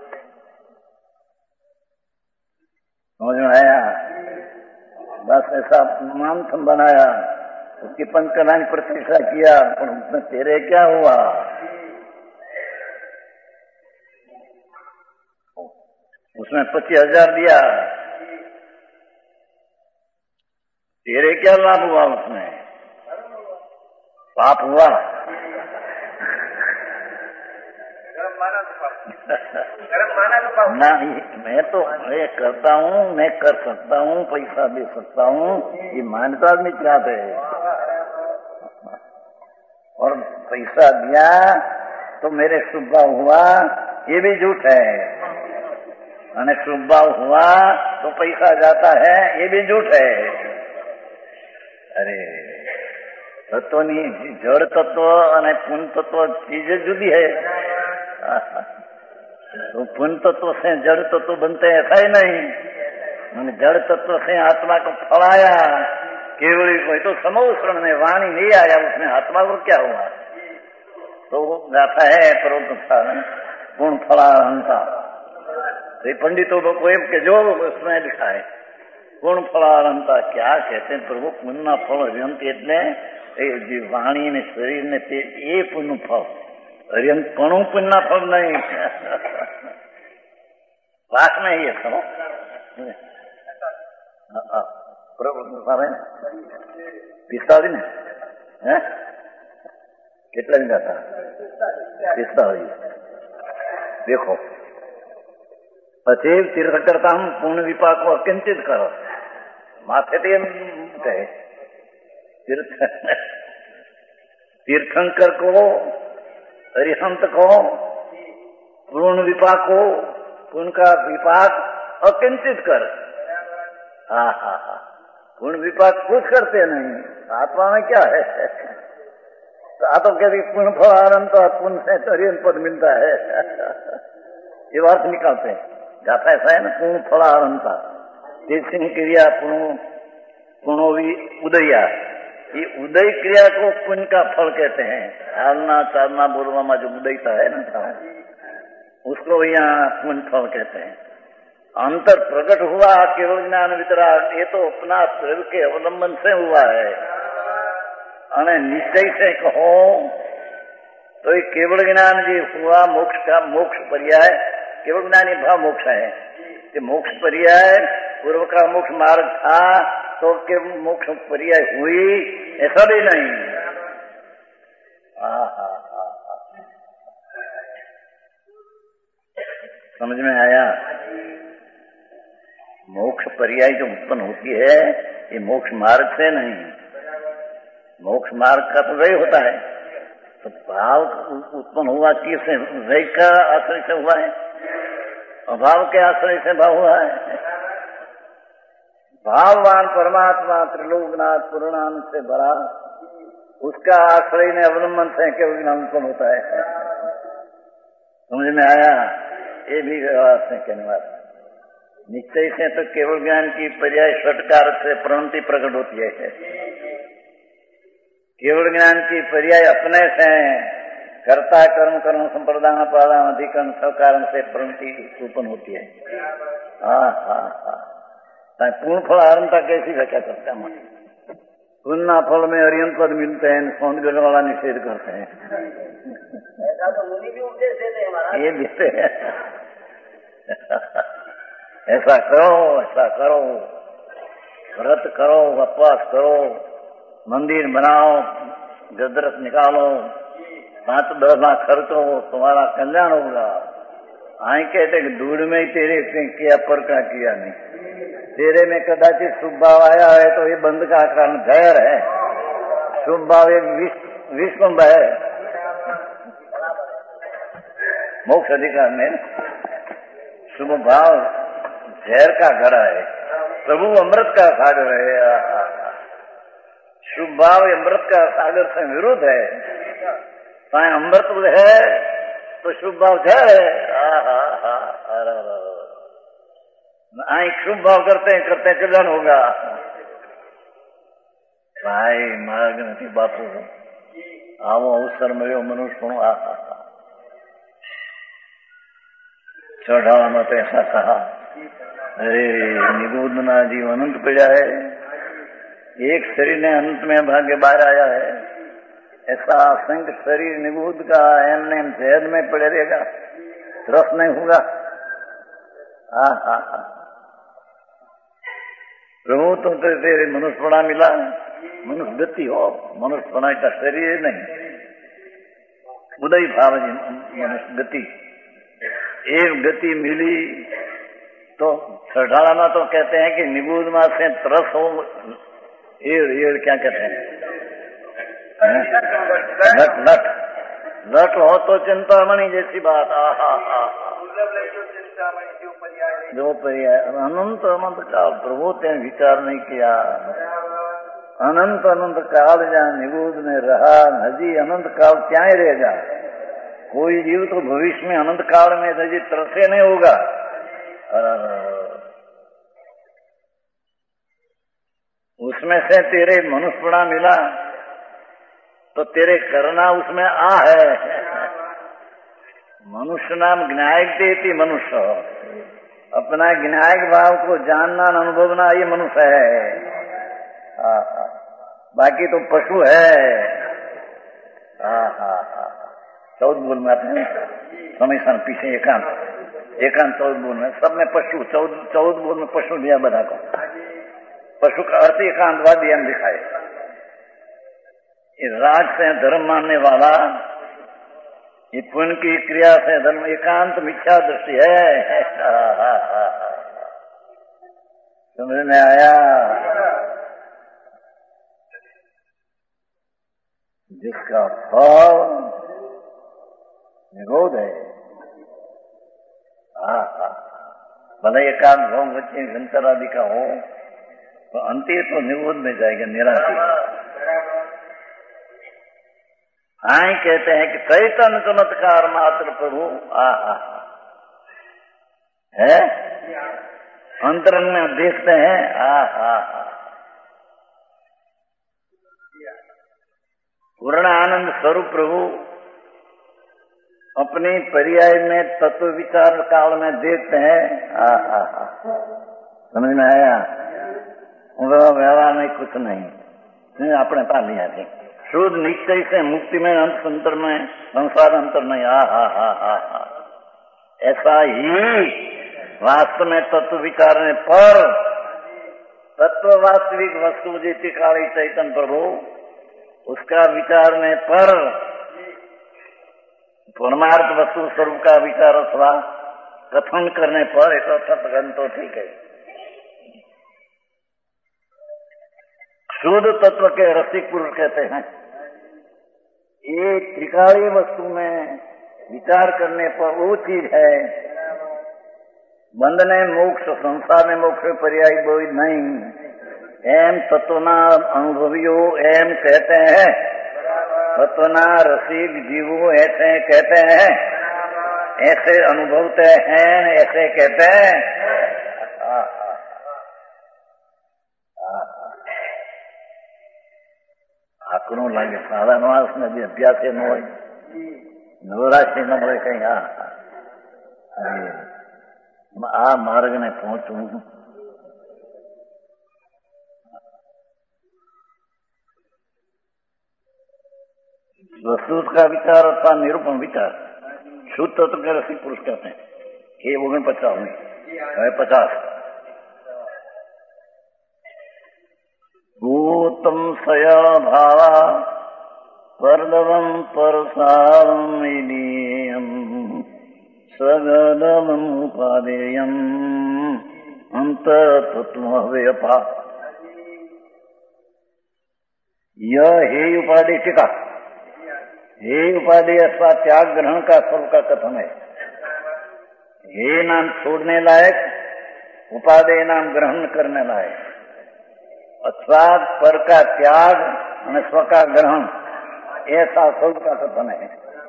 समझ में आया। बस ऐसा मानथम बनाया उसकी पंचकला की प्रतीक्षा किया पर उसमें तेरे क्या हुआ, उसमें पच्चीस हजार दिया तेरे क्या लाभ हुआ, उसमें पाप हुआ। ना मैं तो मैं करता हूँ, मैं कर सकता हूँ, पैसा दे सकता हूँ, ये मान्यता में क्या है। और पैसा दिया तो मेरे शुभ भाव हुआ ये भी झूठ है, અને શુभ भाव हुआ तो पैसा जाता है ये भी झूठ है। अरे तत्वनी जड़ तत्व और पुण्य तत्व चीजें जुदी है। तो पुण्य तत्व से जड़ तत्व बनते ऐसा ही नहीं, जड़ तत्व से आत्मा को फलाया केवल कोई तो समोषण में वाणी नहीं आया उसमें आत्मा को क्या हुआ। तो गाथा है पर्वत पूर्ण फलाहंता पंडितों को एम के जो उसमें लिखा है पूर्ण फलाहंता क्या कहते हैं प्रभु पुण्य फल व्यंत एटले वाणी ने शरीर ने ये पुण्य फल अरियन कणु पुण्य फल नहीं पास में ही है सुनो પિસ્તાળીસ ને હે કેટલા દિન હતા પિસ્તાળીસ देखो अचेव तीर्थ करता हम पूर्ण विपाक को अकिंचित करो माथे ते एम कहे तीर्थ तीर्थंकर को अरिहंत को पूर्ण विपाक को उनका विपाक अकिंचित कर। हा हा हा पूर्ण विपाक कुछ करते नहीं, आत्मा में क्या है? तो आ तो कहते पूर्ण फल आनंद तो पुण्य से अरिहंत पद मिलता है ये अर्थ निकालते हैं। गाथा ऐसा है ना पूर्ण फल आनंदता सिंह क्रिया पूर्ण पूर्णोवी उदया, ये उदय क्रिया को पुण्य का फल कहते हैं। हालना चालना बोलना में जो उदयता है ना उसको यहाँ पुण्य फल कहते हैं। अंतर प्रकट हुआ केवल ज्ञान वितराग, ये तो अपना प्रभु के अवलंबन से हुआ है। अने निश्चय से कहो तो ये केवल ज्ञान जी हुआ मोक्ष का मोक्ष पर्याय, केवल ज्ञानी भाव मोक्ष है कि मोक्ष पर्याय पूर्व का मोक्ष मार्ग था तो के मोक्ष पर्याय हुई ऐसा भी नहीं। हाँ हाँ हाँ समझ में आया? मोक्ष पर्याय जो उत्पन्न होती है ये मोक्ष मार्ग से नहीं, मोक्ष मार्ग का तो वही होता है। तो भाव उत्पन्न हुआ किससे? वही का आश्रय से हुआ है, अभाव के आश्रय से भाव हुआ है। भाववान परमात्मा त्रिलोकनाथ पूर्णानंद से भरा, उसका आश्रय ने अवलंबन से केवल ज्ञान उत्पन्न होता है। समझ में आया? ये भी से कहने वाला निश्चय से तो केवल ज्ञान की पर्याय षटकार से प्रणति प्रकट होती है। केवल ज्ञान की पर्याय अपने से कर्ता कर्म कर्म संप्रदान प्राणाम अधिकरण सब कारण से प्रणति उत्पन्न होती है। हाँ हाँ हाँ पूर्ण फल आरंभता कैसी व्याख्या करते हैं? पुण्य फल में अरिहंत पद मिलते हैं, सौंदर्य वाला निषेध करते हैं। ऐसा तो मुनि भी उपदेश देते हैं महाराज, ये देते हैं ऐसा करो ऐसा करो, व्रत करो, उपवास करो, मंदिर बनाओ, गदरस निकालो, पांच दस लाख खर्चो, तुम्हारा कल्याण होगा। आई कहते कि धूल में ही तेरे किया पर क्या किया नहीं, तेरे में कदाचित शुभ भाव आया है तो ये बंद का कारण जहर है, शुभ भाव एक विष कुंभ है। मोक्ष अधिकार में शुभ भाव जहर का घड़ा है, प्रभु अमृत का सागर है। शुभ भाव अमृत का सागर से विरुद्ध है, चाहे अमृत है तो शुभ भाव जहर है। आई शुभ भाव करते हैं करते कल्याण होगा। भाई मार्ग नहीं बापू आवो अवसर मिलो मनुष्य को। आ चढ़ावा मत ऐसा कहा, अरे निगोदना जीव अनंत पड़ा है, एक शरीर ने अंत में भाग्य बाहर आया है, ऐसा असंख्य शरीर निगूद का एम जहद में पड़े रहेगा, रस नहीं होगा। हाँ हाँ हाँ प्रभु तुम तो तेरे मनुष्यपणा मिला, मनुष्य गति हो, मनुष्यपणा का शरीर नहीं, उदय भाव जी मनुष्य गति। एक गति मिली तो सठाड़ा में तो कहते हैं कि निगूद मां से तरस हो, एड़ एड़ क्या कहते हैं, लट लट लट हो तो चिंतामणि जैसी बात। आहा हा जो पर्याय अनंत अनंत काल प्रभु ने विचार नहीं किया, अनंत अनंत काल जहाँ निगूद में रहा, हजी अनंत काल क्या ही रहेगा। कोई जीव तो भविष्य में अनंत काल में हजी तरसे नहीं होगा। उसमें से तेरे मनुष्यपणा मिला तो तेरे करना उसमें आ है। मनुष्य नाम ज्ञायक देती मनुष्य, अपना ज्ञायक भाव को जानना अनुभवना ये मनुष्य है। आ, आ, बाकी तो पशु है। आ, आ, आ, चौदह बोल में आते हैं समय सन पीछे एकांत एकांत चौदह बोल में सब में पशु चौदह चौदह बोल में पशु दिया बधा को पशु का अर्थ एकांतवादी हम दिखाए। ये राज से धर्म मानने वाला ये पुण्य की क्रिया से धर्म एकांत मिथ्या दृष्टि है। समझ में आया? जिसका फल निरोध है भले एकांत भोग बच्चे घंटर आदि का हो तो अंत्य तो निरोध में जाएगा, निराशि। हाँ कहते हैं कि चैतन्य चमत्कार मात्र प्रभु आहा है अंतरंग में देखते हैं। आहा पूर्ण आनंद स्वरूप प्रभु अपनी पर्याय में तत्व विचार काल में देखते हैं। आहा समझ में आया? व्यवहार में कुछ नहीं अपने पा लिया थे शुद्ध निश्चय से मुक्ति में अंत अंतर में संसार अंतर में। आ हा हा हा हा ऐसा ही वास्तव में तत्व विचारने पर तत्व वास्तविक वस्तु जीती काली चैतन्य प्रभु उसका विचारने पर परमार्थ वस्तु स्वरूप का विचार अथवा कथन करने पर एक सत्गन तो ठीक है। शुद्ध तत्व के रसिक पुरुष कहते हैं ये त्रिकाली वस्तु में विचार करने पर वो चीज है बंधने मोक्ष संसार में मोक्ष पर्याय बोई नहीं। एम तत्वना अनुभवियो एम कहते हैं तत्वना रसिक जीवो ऐसे कहते हैं ऐसे अनुभवते हैं ऐसे कहते हैं। आकड़ों लगे सारा मास में भी अभ्यास न हो नवराशि न हो कहीं आ मार्ग में पहुंचू। वस्तु का विचार अथवा निरूपण विचार शुद्ध तत्व के रसिक पुरुष कहते हैं। ये ओगन पचास में पचास भूतम सया भावा परदवम परसारम सगदम उपादेयम अंतर तत्व। यह हे उपाधि टीका हे उपाधि अथवा त्याग ग्रहण का स्वरूप का कथन है। हे नाम छोड़ने लायक उपाधि नाम ग्रहण करने लायक अथवा पर का त्याग और स्व का ग्रहण ऐसा स्वरूप का कथन है।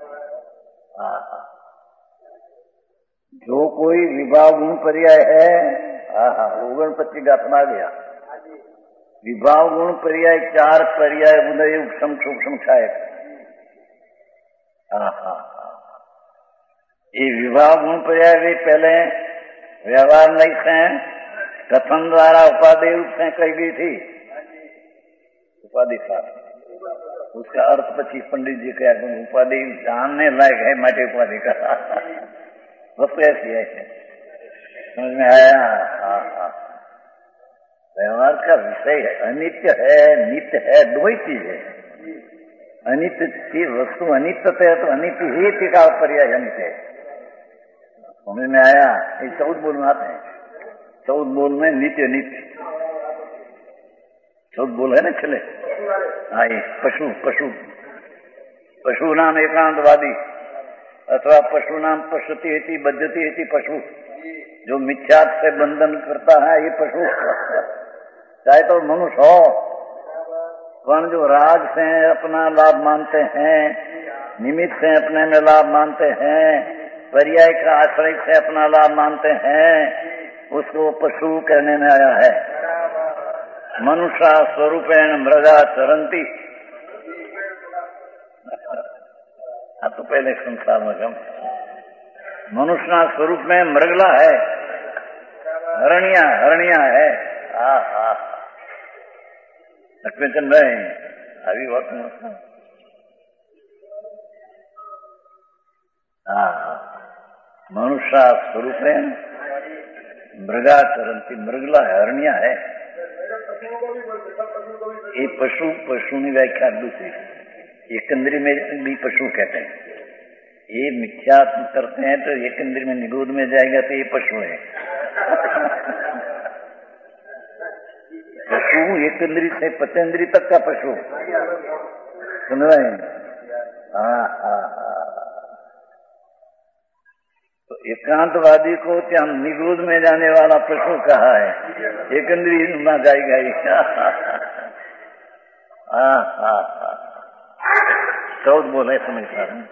जो कोई विभाव गुण पर्याय है ओगन पच्चीस गाथना गया विभाव गुण पर्याय चार पर्याय उदय उपम सूक्ष्म छायक। ये विभाव गुण पर्याय भी पहले व्यवहार नहीं से कथन द्वारा उपाधि से कही गई थी। उपाधि साथ उसका अर्थ पच्चीस पंडित जी का उपाधि जानने लायक है माटे उपाधि का वस्तु ऐसी है समझ में आया? व्यवहार का विषय है अनित्य है नित्य है दो ही चीज है। अनित्य की वस्तु अनित्य है तो अनित्य ही टीका पर्याय अनित्य है। समझ में आया? ये चौदह बोल में आते हैं। चौदह बोल में नित्य नित्य चौदह बोल है ना चले। हाँ ये पशु पशु पशु नाम एकांतवादी अथवा पशु नाम पशुति हेती बद्धति हेती पशु जो मिथ्या से बंधन करता है ये पशु चाहे तो मनुष्य हो कौन जो राग से अपना लाभ मानते हैं निमित्त से अपने में लाभ मानते हैं पर्याय का आश्रय से अपना लाभ मानते हैं उसको पशु कहने में आया है। मनुष्य स्वरूपेण मृगा चरंती तो पहले संसार में गम मनुष्य स्वरूप में मृगला है हरणिया हरणिया है। हा हा लक्ष्मीचंद भाई अभी वक्त मनुष्य स्वरूप है, मृगा चरंती मृगला हरणिया है। ये पशु पशु की व्याख्या दूसरी, एकंदरी में भी पशु कहते हैं। ये मिथ्या करते हैं तो एकंदरी में निगोद में जाएगा तो ये पशु है। पशु एकंदरी से पचेंद्री तक का पशु, सुन रहे हैं? हाँ हाँ हाँ। तो एकांतवादी को क्या निगोद में जाने वाला पशु कहा है, एकंदरी ना जाएगा ही। हाँ हाँ हाँ, चौथ बोले समझ पा रहे हैं।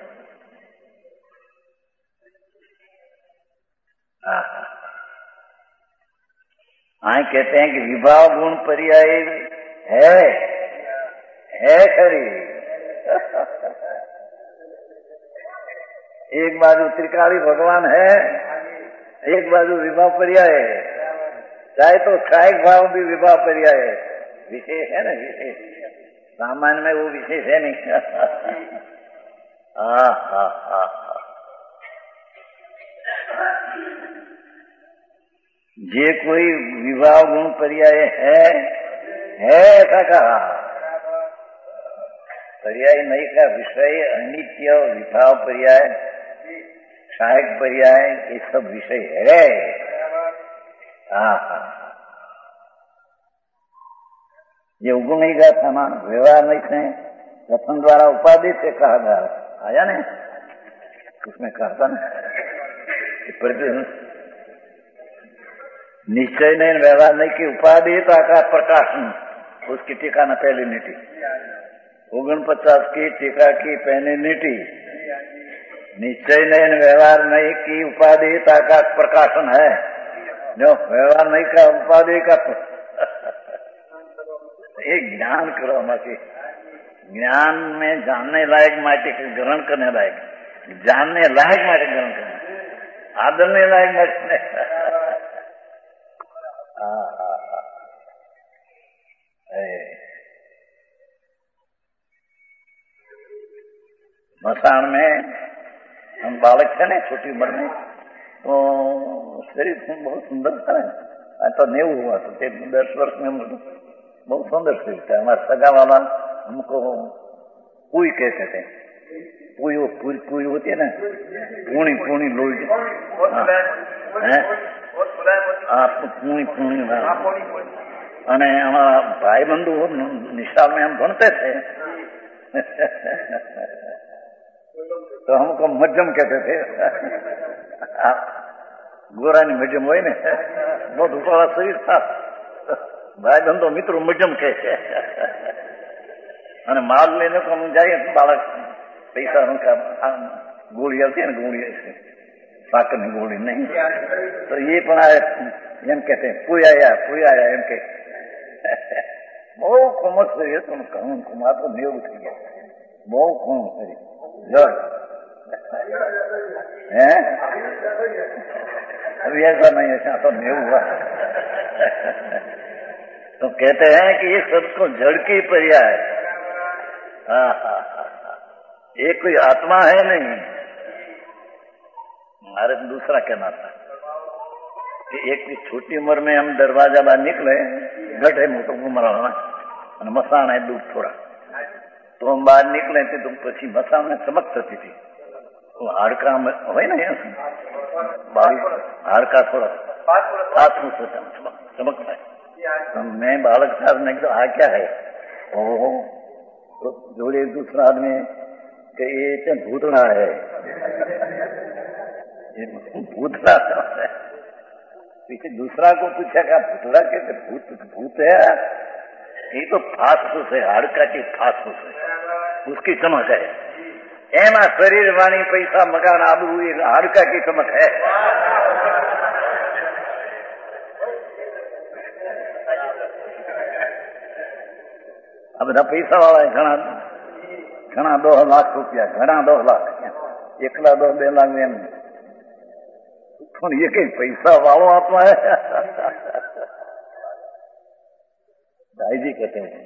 हाँ, कहते हैं कि विभाव गुण पर्याय है है खरी। एक बाजू त्रिकाली भगवान है, एक बाजू विभाव पर्याय है। चाहे तो सहायक भाव भी विभाव पर्याय है, विशेष है ना, विशेष। सामान्य में वो विशेष है नहीं। हा हा हा हा। जे कोई विभाव गुण पर्याय है है ऐसा कहा, पर्याय नहीं का विषय अनित्य, विभाव पर्याय, सहायक पर्याय, ये सब विषय है। हाँ हाँ, ये उगुण ही गया था ना, व्यवहार नहीं थे, रत्न द्वारा उपाधि से कहा गया, आया नहीं उसमें कहा था ना, निश्चय नहीं व्यवहार नहीं की उपाधि तो आकाश प्रकाशन, उसकी टीका न पहली नीति, ओगन पचास की टीका की पहले नीति, निश्चय नहीं व्यवहार नहीं की उपाधि तो आकाश प्रकाशन है, जो व्यवहार नहीं का उपाधि का एक ज्ञान करो माटी, ज्ञान में जानने लायक माटी का ग्रहण करने लायक, जानने लायक माटी ग्रहण करने, आदरने लायक माटी। मसान में हम बालक थे ना छोटी उम्र में, तो शरीर बहुत सुंदर था, तो नेव हुआ तो दस वर्ष में बहुत सुंदर शरीर था। हमारा सगा वाला हमको पुई कहते थे, पुई वो पुई पुई होती है ना, पूणी पूणी लोई, आप पूणी पूणी અને અમારા ભાઈ બંધુ નિશાળ में हम भणते थे तो हमको मध्यम कहते थे। गोरानी मध्यम हो ने, बहुत ऊपरवाला शरीर था, भाई बंधु मित्रों मध्यम कहते। અને માલ લઈને તો हम जाइए बालक पैसा उनका गोली आती है ना, गोली ऐसे साकर में गोली नहीं, तो ये पण एम कहते हैं पुई आया पुई आया एम के બહુ કોમળ શરીર હતું, કહું કુમાર તો મેવ થઈ ગયા, બહુ કોમળ શરીર જળ है, अभी ऐसा नहीं ऐसा तो मेव हुआ। तो कहते हैं कि ये सबको जड़ की पर्याय, हाँ हाँ हाँ, ये कोई आत्मा है नहीं। हमारे दूसरा कहना था कि एक छोटी उम्र में हम दरवाजा बाहर निकले, गढ़े मोटो उमराना અને મસાણ है दूर थोड़ा, तो हम बाहर निकले थे तो પછી મસાણ में चमक थती थी, तो हाड़का में हो ना हाड़का थोड़ा सात फुट चमक चमकता है। तो मैं बालक साहब ने कहा आ क्या है, ओहो, तो जोड़े दूसरा आदमी कि ये तो भूतड़ा है, ये भूतड़ा है। पीछे दूसरा को पूछा क्या भूतड़ा कहते, भूत भूत है, ये तो फास्फूस है, हाड़का की फास्फूस है, उसकी चमक है। एमा शरीर वाणी पैसा मकान आबू ये हाड़का की चमक है। अब બધા પૈસા વાળા ઘણા ઘણા દો લાખ રૂપિયા, ઘણા દો લાખ, એકલા દો બે લાખ એમ, પણ ये कई पैसा वालों आत्मा है। भाई जी कहते हैं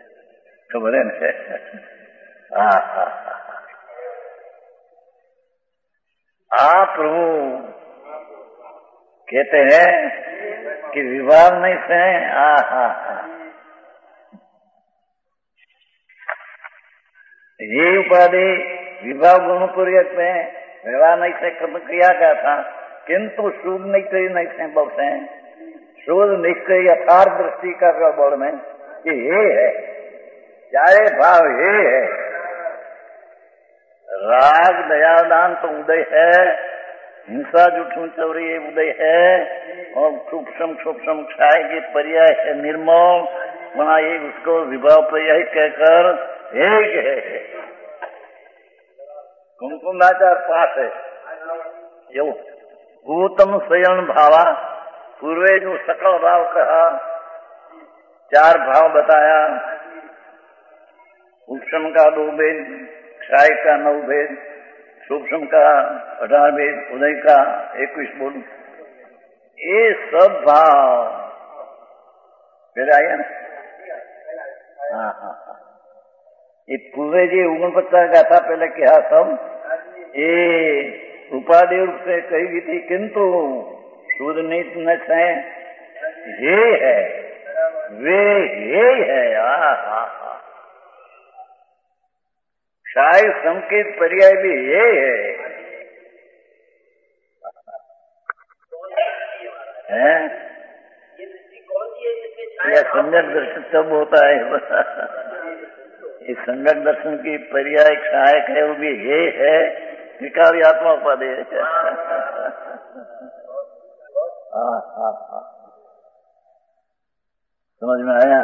खबर है ना। हाँ हाँ, महाप्रभु कहते हैं कि विवाह नहीं से आ हा हा ये उपाधि विवाह गुणपूर्वक में विवाह नहीं से कब किया गया था, किंतु शुद्ध निश्चय नहीं से बोलते हैं, शुद्ध निश्चय यथार्थ दृष्टि का बोल में कि ये है, चाहे भाव ये है, राग दयादान तो उदय है, हिंसा जुठू चौरी ये उदय है, और सूक्ष्म सूक्ष्म क्षय की पर्याय है निर्मोल बना, ये उसको विभाव पर्याय कहकर एक है। कुमकुंदाचार पास है यो भूतम स्वयं भावा, पूर्वे जो सकल भाव कहा, चार भाव बताया, सूक्ष्म का दो भेद, क्षय का नौ भेद, सूक्ष्म का अठारह भेद, उदय का इक्कीस बोल, ये सब भाव फिर आया ना। हाँ हाँ हाँ, ये पूरे जी उगन पत्ता का था पहले क्या सब, ये उपाधि रूप से कही गई थी, किंतु शुद्ध नीति से ये है, वे ये है। हा हा हा, शायद संकेत पर्याय भी ये है, है? यह सम्यक दर्शन तब होता है इस सम्यक दर्शन की पर्याय सहायक है, वो भी ये है, विकारी आत्मा उपाधि है। हाँ हाँ हाँ, समझ में आया?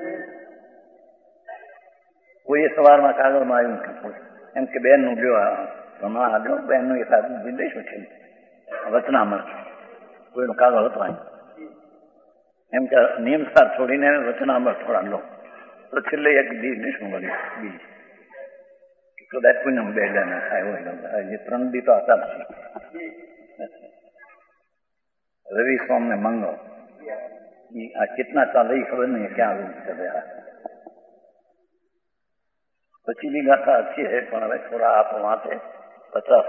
कोई सवार में कागज में आयु एम के बेन नु जो हमारा जो बेन नु एक आदमी विदेश में थे वचनामृत कोई नु कागज હતો એમ કે નિયમ સાર છોડીને વચનામૃત થોડા લો તો છેલ્લે એક દી નિશું બની બીજ તો દાટ પુણ્યમ બેડને થાય હોય ये ત્રણ દી તો હતા રવિ સોમ ને મંગળ ये आ कितना चाले खबर नहीं क्या कर रहा है। पची भी गाथा अच्छी है पर હવે थोड़ा आप वहां से पचास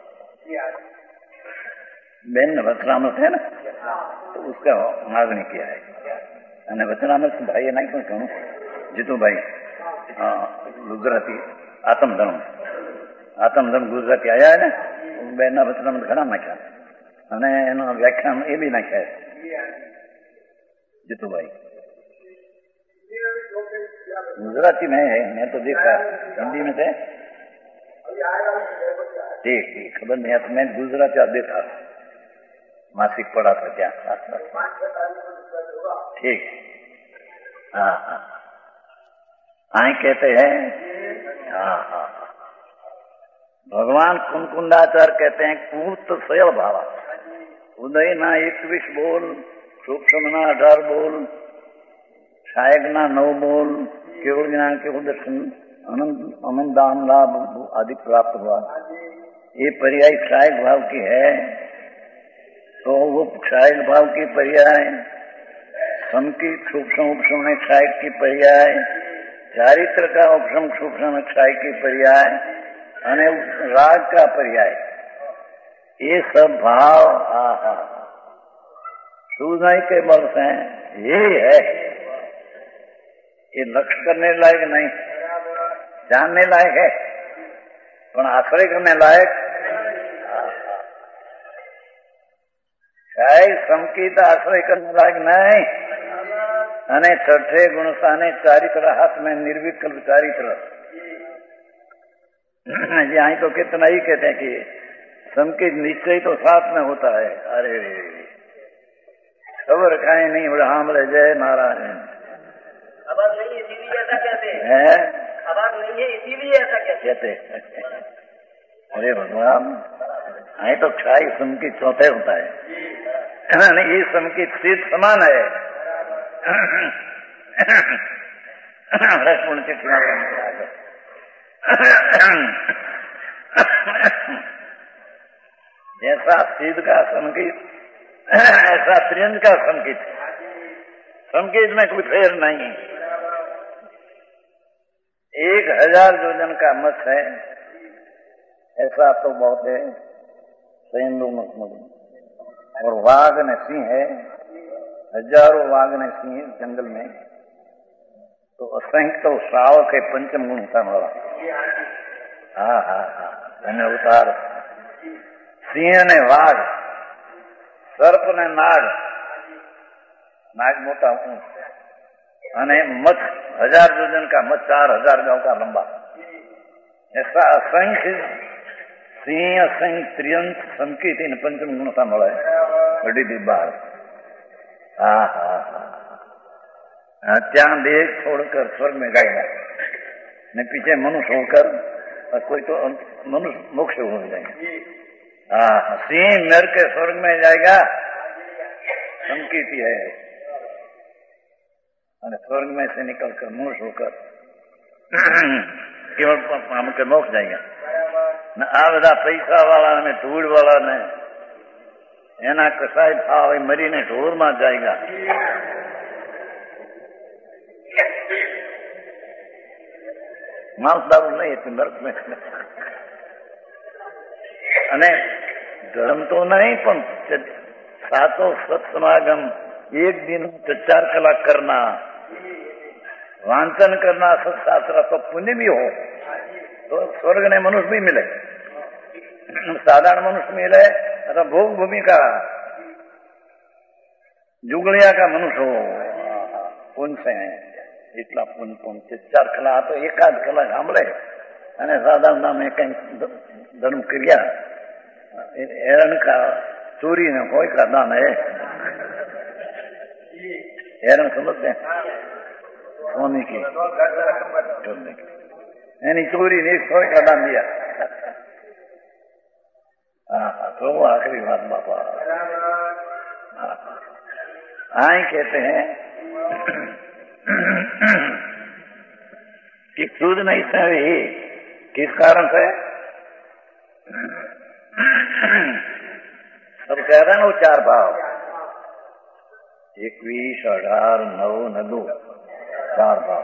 बेन ने वचनामृत है ना तो उसका मागणी किया है અને વચનામૃત ભાઈએ નાખ્યું ઘણું જીતુભાઈ ગુજરાતી આત્મધર્મ આત્મધર્મ ગુજરાતી આવ્યા ને બેનના વચનામૃત ઘણા નાખ્યા અને એનો વ્યાખ્યાન એ બી નાખ્યા જીતુભાઈ गुजराती में है, मैं तो देखा हिंदी में थे ठीक ठीक खबर नहीं है तो मैं गुजराती आप देखा मासिक पढ़ा था क्या ठीक हाँ हाँ आई कहते हैं हाँ हाँ भगवान कुंकुंदाचार्य कहते हैं कूर्त स्वयं भावा उदय ना इक्कीस बोल सूक्ष्म ना अठारह बोल सहायक ना नौ बोल केवल ज्ञान केवल दर्शन अनंत अनंत दान लाभ आदि प्राप्त हुआ। ये पर्याय सहायक भाव की है तो वो सहायक भाव की पर्याय समकित सूक्ष्म उपशम सहायक की पर्याय चारित्र का उपशम सूक्ष्म सहायक की पर्याय अने राग का पर्याय ये सब भाव आहा सूझाई के बल से ये है। ये लक्ष्य करने लायक नहीं, जानने लायक है पर आश्रय करने लायक शायद संकीत आश्रय करने लायक नहीं। अने छठे गुण साने चारित्र हाथ में निर्विकल्प चारित्र ये आई तो कितना ही कहते हैं कि संकेत निश्चय तो साथ में होता है। अरे खबर खाए नहीं बड़ा हमले जय नारायण खबर नहीं इसीलिए ऐसा कहते हैं, खबर नहीं है इसीलिए ऐसा कहते अरे भगवान आई तो क्षाई संकेत चौथे होता है ये संकेत सिद्ध समान है रसपूर्ण चिट्ठियां जैसा सिद्ध का संकेत ऐसा त्रियंत का संकेत संकेत में कोई फेर नहीं। एक हजार योजन का मत है ऐसा तो बहुत है सैन दोनों समझ में। और वाघ ने सिंह है, हजारों वाघ ने सिंह जंगल में, तो असंख्य तो श्रावक है पंचम गुण था वाला। हाँ हाँ हाँ धन्य अवतार। सिंह ने वाघ, सर्प ने नाग, नाग मोटा ऊंट, અને મત हजार योजन का मत चार हजार गांव का लंबा। ऐसा असंख्य सिंह, असंख्य त्रियंश संकेत इन पंचम गुणता મળે બડી દી બાર। હા હા હા ત્યાં દેહ छोड़कर स्वर्ग में जाएगा ने पीछे मनुष्य होकर, और कोई तो मनुष्य मोक्ष हो जाएगा। हाँ सिंह नर के स्वर्ग में जाएगा, संकेती है, અને स्वर्ग में से निकलकर मनुष्य होकर केवल हमके मोक्ष जाएगा। न आ બધા પૈસા વાળા ને ધૂળ વાળા ને એના કસાય ભાવ મરીને ઢોરમાં જાયગા। માંસ દારૂ નહીં એટલે નરક में અને ધર્મ તો નહીં પણ સાતો સત્સમાગમ एक दिन चार कलाक करना, वांचन करना सत्शास्त्र, तो पुण्य भी हो तो स्वर्ग ने मनुष्य भी मिले, साधारण मनुष्य मिले अथवा भोग भूमि का जुगलिया का मनुष्य हो पुण्य से है इतना पुण्य पुण्य चार कला तो एकाद कला सांभळे અને સાધારણ में कहीं धर्म क्रिया हेरण का चोरी ने कोई का दान है, हेरण समझते हैं सोने की यानी चोरी ने सौ का दान दिया। हाँ तो वो आखिरी बात बापा आई कहते हैं कि सूद नहीं सही किस कारण से सब कह रहे हैं वो चार भाव इक्कीस अठार नौ नदू चार भाव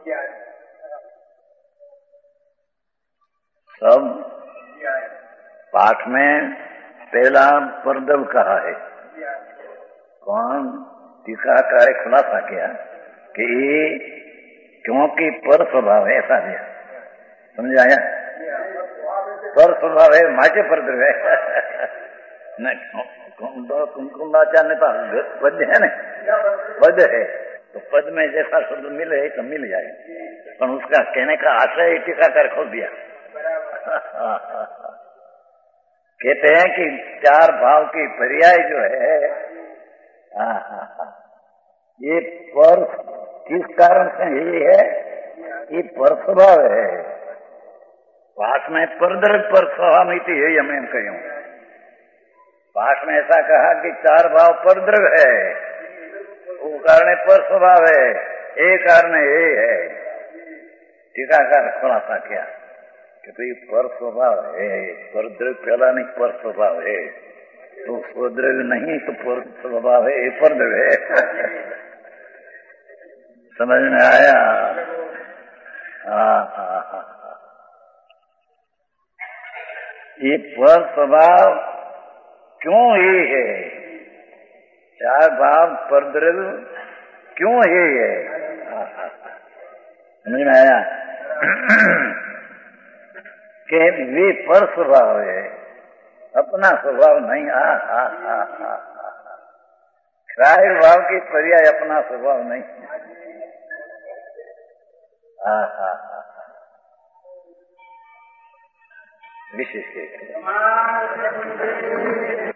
सब पाठ में पहला परदव कहा है। कौन टीकाकार का खुलासा किया कि ये क्योंकि पर स्वभाव है ऐसा दिया, समझाया पर स्वभाव है माचे परद्रव है कुमकुमाचार्य पास पद है ना, पद है तो पद में जैसा शब्द मिले तो मिल जाए, पर उसका कहने का आशय टीकाकार खोल दिया। कहते हैं कि चार भाव की पर्याय जो है हाँ हाँ हाँ ये पर किस कारण से ये है, ये पर स्वभाव है। पाठ में परद्रव पर स्वभाव है हमें हम कहूं, पाठ में ऐसा कहा कि चार भाव परद्रव है, वो कारण पर स्वभाव है, एक कारण ये है। टीकाकार खुलासा किया कि भाई पर स्वभाव है, परद्रव पहला नहीं पर स्वभाव है, तो स्वद्रव नहीं तो पर स्वभाव है, ये परद्रव है। समझ में आया? हाँ हाँ हाँ ये पर स्वभाव क्यों ये है, चार भाव परद्रव क्यों ये है, समझ में आया? कि वे पर स्वभाव है, अपना स्वभाव नहीं। आ हा हा हा क्राय भाव की पर्याय अपना स्वभाव नहीं। हा हा हा विशेष